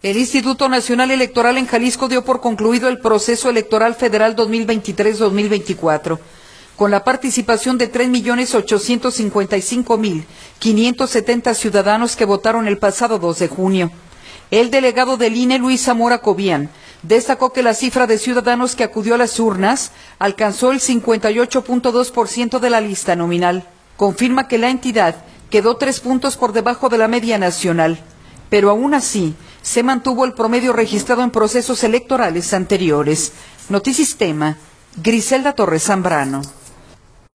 El Instituto Nacional Electoral en Jalisco dio por concluido el proceso electoral federal 2023-2024, con la participación de 3.855.570 ciudadanos que votaron el pasado 2 de junio. El delegado del INE, Luis Zamora Cobian, destacó que la cifra de ciudadanos que acudió a las urnas alcanzó el 58.2% de la lista nominal. Confirma que la entidad quedó 3 puntos por debajo de la media nacional, pero aún así se mantuvo el promedio registrado en procesos electorales anteriores. Notisistema, Griselda Torres Zambrano.